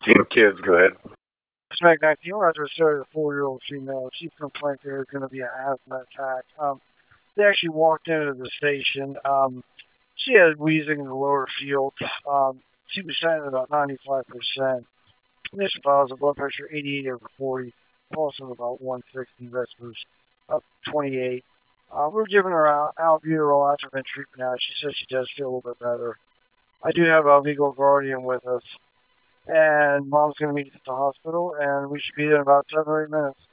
Team kids, go ahead. Smack 19 Roger started a 4-year-old female. She complained there was going to be an asthma attack. They actually walked into the station. She had wheezing in the lower field. She was saying about 95%. Initial vitals of blood pressure 88 over 40, pulse of about 160, respirators up 28. We're giving her albuterol atropine treatment now. She says she does feel a little bit better. I do have a legal guardian with us, and mom's going to meet us at the hospital, and we should be there in about 7 or 8 minutes.